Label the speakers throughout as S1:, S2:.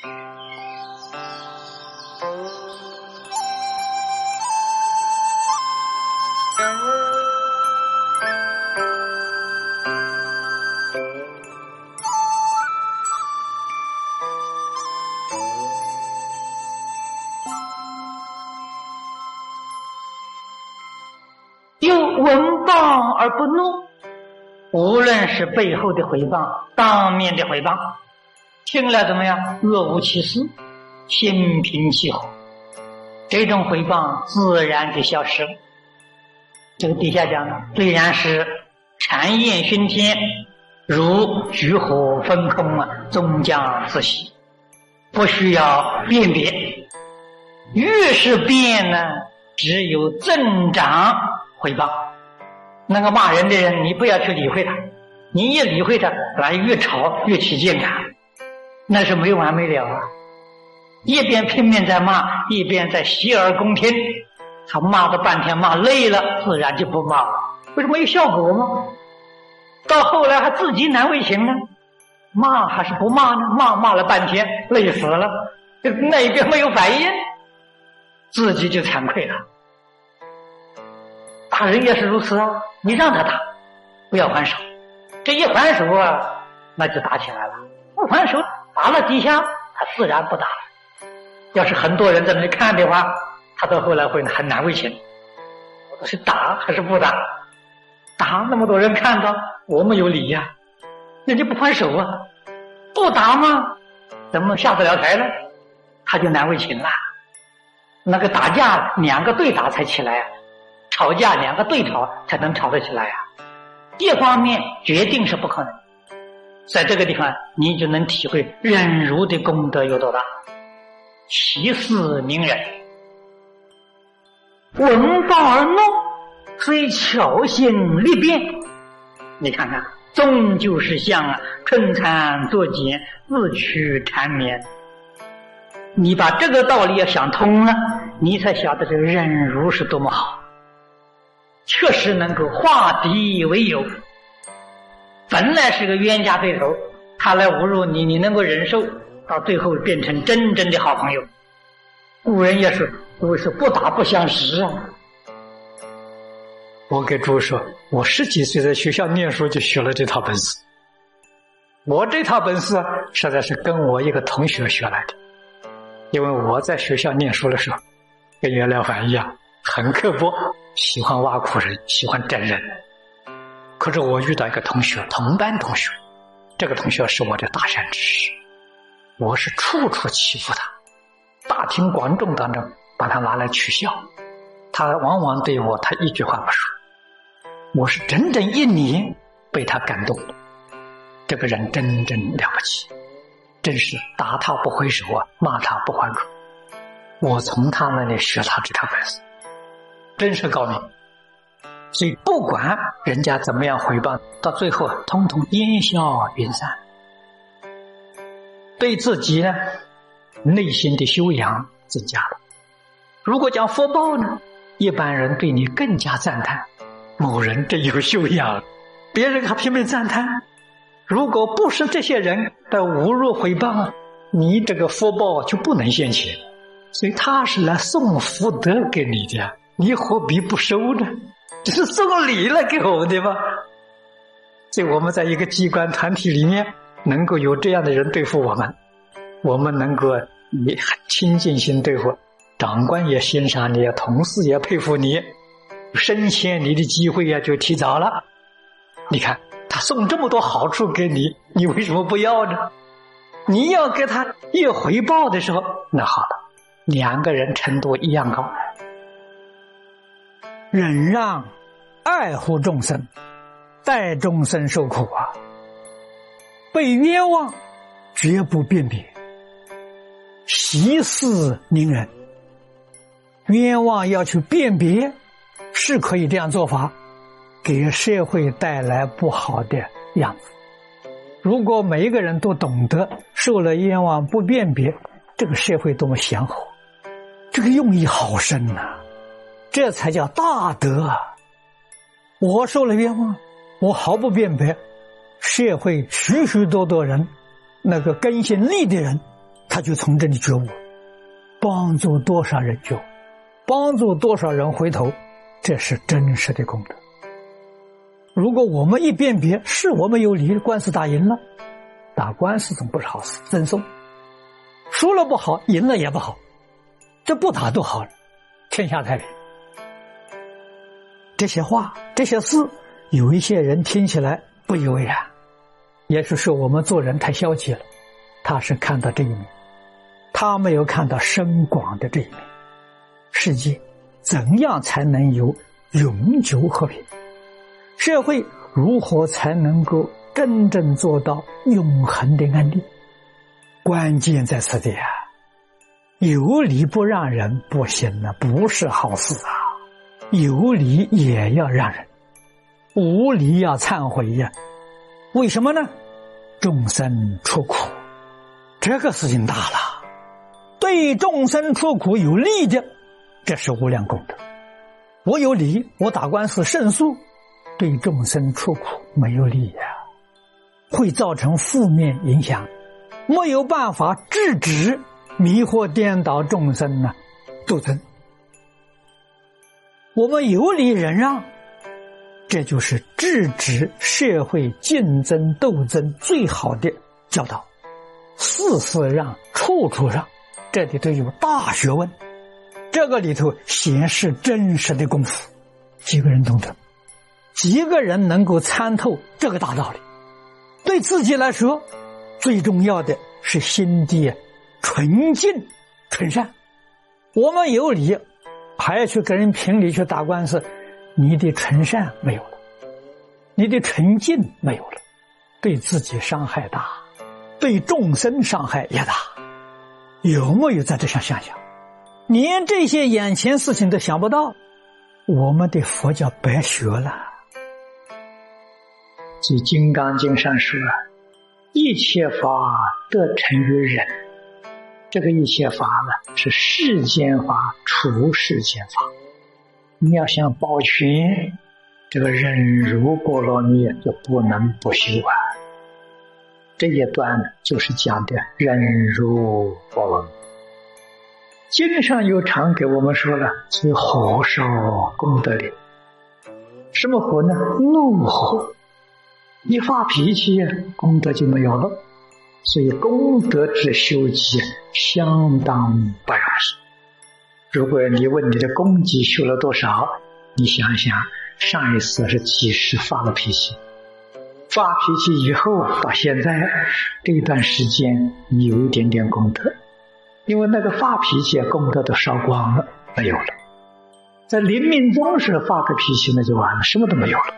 S1: 又闻报而不怒，无论是背后的诽谤，当面的诽谤，听了怎么样？若无其事，心平气和，这种诽谤自然就消失了。这个底下讲的，虽然是谗焰熏天，如炬火焚空终将自熄，不需要辨别。越是辩呢，只有增长诽谤。那个骂人的人，你不要去理会他，你一理会他，来越吵越起劲感，那是没完没了啊！一边拼命在骂，一边在洗耳恭听，他骂了半天，骂累了，自然就不骂了。为什么有效果吗？到后来还自己难为情呢，骂还是不骂呢？骂了半天，累死了，那一边没有反应，自己就惭愧了。打人也是如此啊，你让他打，不要还手，这一还手啊，那就打起来了。不还手，打了几下，他自然不打了。要是很多人在那里看的话，他到后来会很难为情，我是打还是不打？打那么多人看到，我们有理呀，人家不还手啊，不打吗？怎么下得了台呢？他就难为情了。那个打架两个对打才起来啊，吵架两个对吵才能吵得起来啊，一方面决定是不可能。在这个地方你就能体会忍辱的功德有多大。其事明人，闻报而怒，虽巧性力辩。你看看，终究是像春蚕作茧，自取缠绵。你把这个道理要想通了，你才晓得这个忍辱是多么好，确实能够化敌为友。本来是个冤家对头，他来侮辱你，你能够忍受，到最后变成真正的好朋友。古人也是不打不相识啊。
S2: 我给诸位说，我10几岁在学校念书就学了这套本事。我这套本事实在是跟我一个同学学来的，因为我在学校念书的时候跟袁了凡一样很刻薄，喜欢挖苦人，喜欢整人。可是我遇到一个同学，同班同学，这个同学是我的大善知识，我是处处欺负他，大庭广众当中把他拿来取笑，他往往对我他一句话不说，我是整整1年被他感动。这个人真了不起，真是打他不回手啊，骂他不还口。我从他那里学他这套本事，真是高明。所以不管人家怎么样诽谤，到最后通通烟消云散。对自己呢，内心的修养增加了。如果讲福报呢，一般人对你更加赞叹，某人真有修养，别人还拼命赞叹。如果不是这些人的侮辱诽谤，你这个福报就不能现前。所以他是来送福德给你的，你何必不收呢？这是送礼来给我们的吗？所以我们在一个机关团体里面能够有这样的人对付我们，我们能够以亲近心对付，长官也欣赏你，同事也佩服你，升迁你的机会就提早了。你看他送这么多好处给你，你为什么不要呢？你要给他一回报的时候，那好了，两个人程度一样高。
S3: 忍让爱护众生，待众生受苦啊！被冤枉绝不辨别，息事宁人。冤枉要去辨别，是可以这样做法，给社会带来不好的样子。如果每一个人都懂得受了冤枉不辨别，这个社会多么祥和，这个用意好深啊，这才叫大德啊！我受了冤枉，我毫不辨别，社会许许多多人，那个根性利的人他就从这里觉悟，帮助多少人觉悟，帮助多少人回头，这是真实的功德。如果我们一辨别是我们有理，官司打赢了，打官司总不是好事，赠送，输了不好，赢了也不好，这不打都好了，天下太平。这些话这些事，有一些人听起来不以为然，也许是我们做人太消极了，他是看到这一面，他没有看到深广的这一面。世界怎样才能有永久和平？社会如何才能够真正做到永恒的安定？关键在此地啊！有理不让人不行啊，不是好事啊！有理也要让人，无理要忏悔呀。为什么呢？众生出苦，这个事情大了，对众生出苦有利的，这是无量功德。我有理，我打官司胜诉，对众生出苦没有利呀，会造成负面影响，没有办法制止迷惑颠倒众生呢，斗争。我们有理忍让，这就是制止社会竞争斗争最好的教导。事事让，处处让，这里头有大学问，这个里头显示真实的功夫。几个人懂得？几个人能够参透这个大道理？对自己来说，最重要的是心地纯净纯善。我们有理，还要去跟人评理去打官司，你的纯善没有了，你的纯净没有了，对自己伤害大，对众生伤害也大。有没有在这上想想？连这些眼前事情都想不到，我们的佛教白学了。
S2: 即《金刚经》上说，一切法得成于人。这个一切法呢，是世间法、除世间法。你要想保全这个忍辱波罗蜜，就不能不修啊。这一段呢，就是讲的忍辱波罗蜜。经上有常给我们说了，是火烧功德林。什么火呢？怒火。一发脾气，功德就没有了。所以功德之修集相当不容易。如果你问你的功绩修了多少，你想想上一次是几时发了脾气，发脾气以后到现在这一段时间，你有一点点功德，因为那个发脾气功德都烧光了，没有了。在临命终时发个脾气，那就完了，什么都没有了。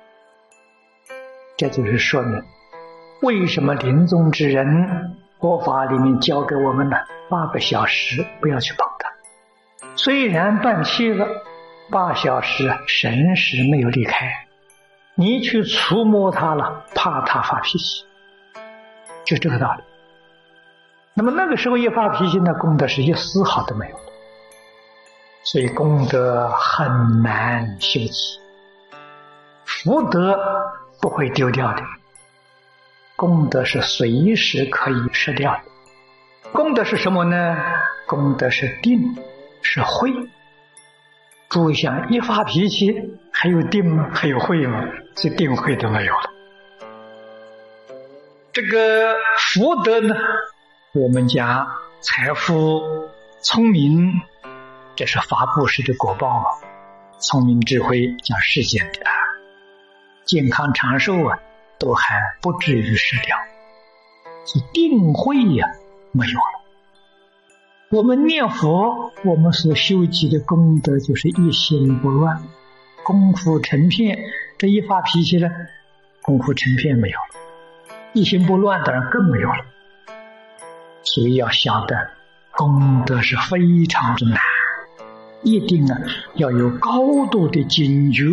S2: 这就是说明为什么临终之人佛法里面教给我们呢？8个小时不要去碰它。虽然断气了，8小时神识没有离开，你去触摸它了，怕它发脾气，就这个道理。那么那个时候一发脾气呢，功德是一丝毫都没有了。所以功德很难修集，福德不会丢掉的，功德是随时可以失掉的。功德是什么呢？功德是定，是慧。注意想，一发脾气还有定吗？还有慧吗？这定慧都没有了。这个福德呢，我们讲财富、聪明，这是发布施的果报嘛。聪明智慧讲世间的，健康长寿啊，都还不至于失掉。所以定慧呀，没有了。我们念佛，我们所修集的功德就是一心不乱，功夫成片。这一发脾气呢，功夫成片没有了，一心不乱当然更没有了。所以要晓得功德是非常之难，一定呢要有高度的警觉。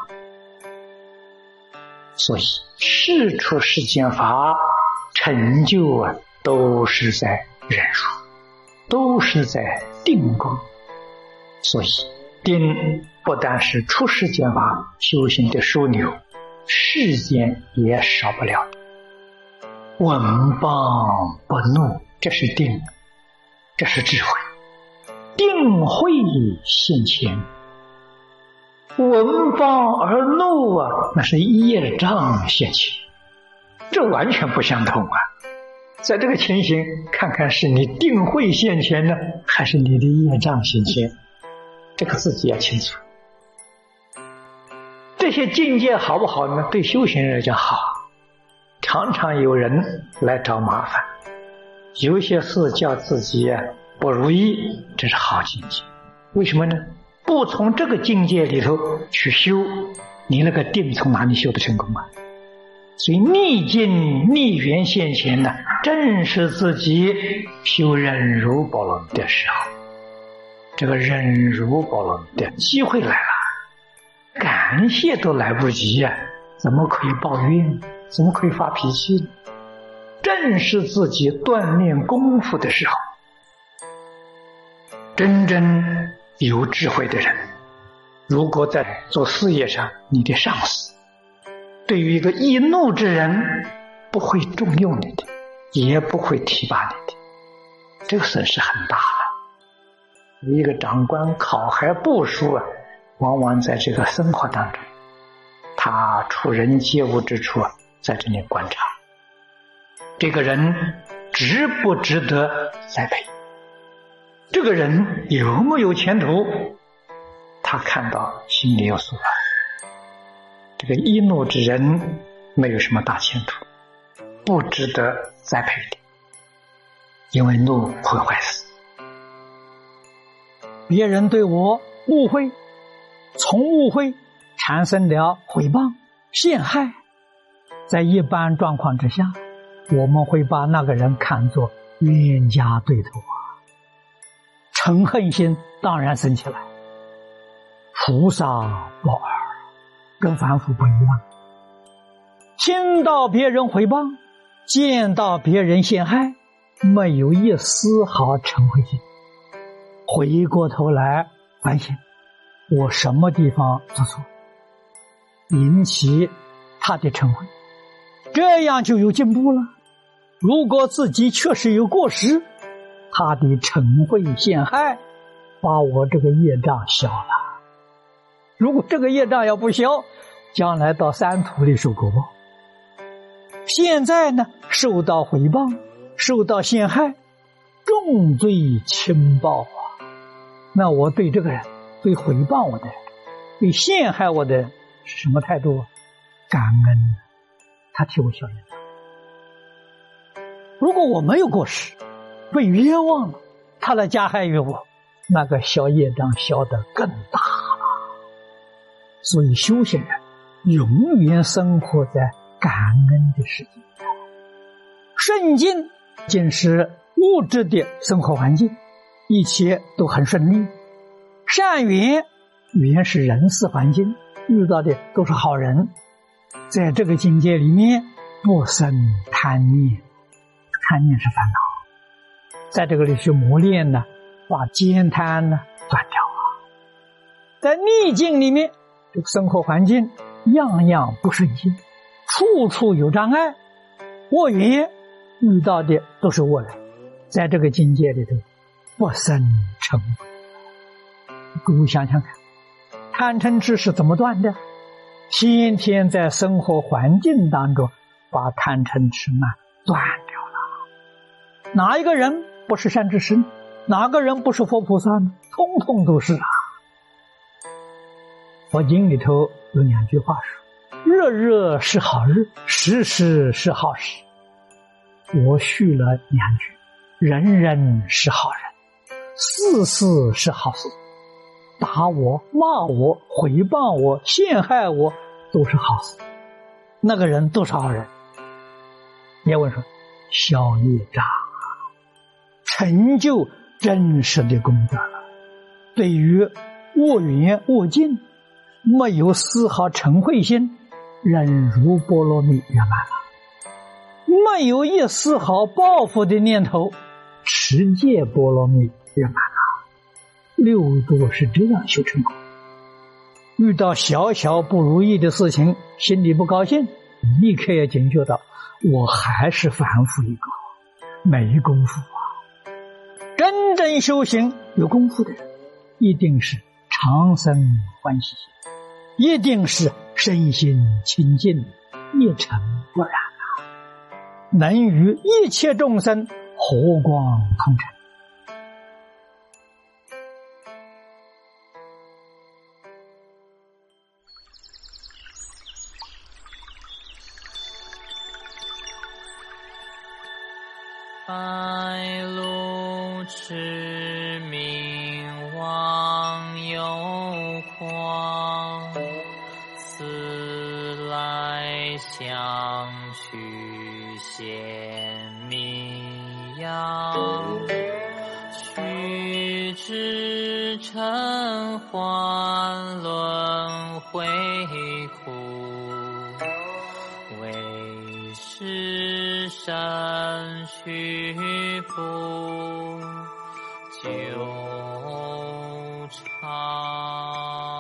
S2: 所以事出世间法，成就啊都是在忍辱，都是在定功。所以定不但是出世间法修行的枢纽，世间也少不了。闻谤不怒， 这是定，这是智慧。定慧现前，闻法而怒啊，那是业障现前，这完全不相同啊。在这个情形，看看是你定慧现前呢，还是你的业障现前，这个自己要清楚。这些境界好不好呢？对修行人讲好。常常有人来找麻烦，有些事叫自己不如意，这是好境界。为什么呢？不从这个境界里头去修，你那个定从哪里修得成功啊？所以逆境逆缘现前呢，正是自己修忍辱波罗蜜的时候。这个忍辱波罗蜜的机会来了，感谢都来不及呀，怎么可以抱怨？怎么可以发脾气呢？正是自己锻炼功夫的时候。真正有智慧的人，如果在做事业上，你的上司对于一个易怒之人，不会重用你的，也不会提拔你的，这个损失很大的。一个长官考核部署啊，往往在这个生活当中，他处人接物之处啊，在这里观察这个人值不值得栽培，这个人有没有前途，他看到心里有数了。这个易怒之人没有什么大前途，不值得栽培的，因为怒会坏死。
S3: 别人对我误会，从误会产生了诽谤、陷害，在一般状况之下，我们会把那个人看作冤家对头啊，嗔恨心当然生起来。菩萨报尔，跟凡夫不一样。听到别人诽谤，见到别人陷害，没有一丝毫嗔恚心，回过头来反省，我什么地方做错，引起他的嗔恚，这样就有进步了。如果自己确实有过失，他的嗔恚陷害把我这个业障消了。如果这个业障要不消，将来到三途里受果报。现在呢，受到诽谤，受到陷害，重罪轻报啊。那我对这个人，对诽谤我的人，对陷害我的人是什么态度？感恩，他替我消业障。如果我没有过失，被冤枉了，他来加害于我，那个消业障消得更大了。所以修行人永远生活在感恩的世界。顺境仅是物质的生活环境，一切都很顺利。善缘缘是人事环境，遇到的都是好人。在这个境界里面，不生贪念，贪念是烦恼。在这个里去磨练呢，把慳贪呢断掉啊。在逆境里面，这个生活环境样样不顺心，处处有障碍，恶缘遇到的都是恶人。在这个境界里头，不生嗔恚。各位想想看，贪嗔痴是怎么断的？天天在生活环境当中把贪嗔痴慢断掉了。哪一个人不是善知识呢？哪个人不是佛菩萨呢？通通都是啊。佛经里头有两句话说，日日是好日，时时是好时。我续了两句，人人是好人，事事是好事。打我、骂我、诽谤我、陷害我都是好事，那个人都是好人。也问说，消业障，成就真实的功德了。对于恶缘恶境没有丝毫嗔恚心，忍辱波罗蜜圆满了。没有一丝毫报复的念头，持戒波罗蜜圆满了。六度是这样修成功。遇到小小不如意的事情，心里不高兴，立刻要警觉到，我还是凡夫一个， 没功夫啊！真正修行有功夫的人，一定是常生欢喜心，一定是身心清净，一尘不染啊，能与一切众生和光同尘。
S4: 白露驰名望有狂，此来相去显密阳，须知尘寰轮回苦，为是身须不久长。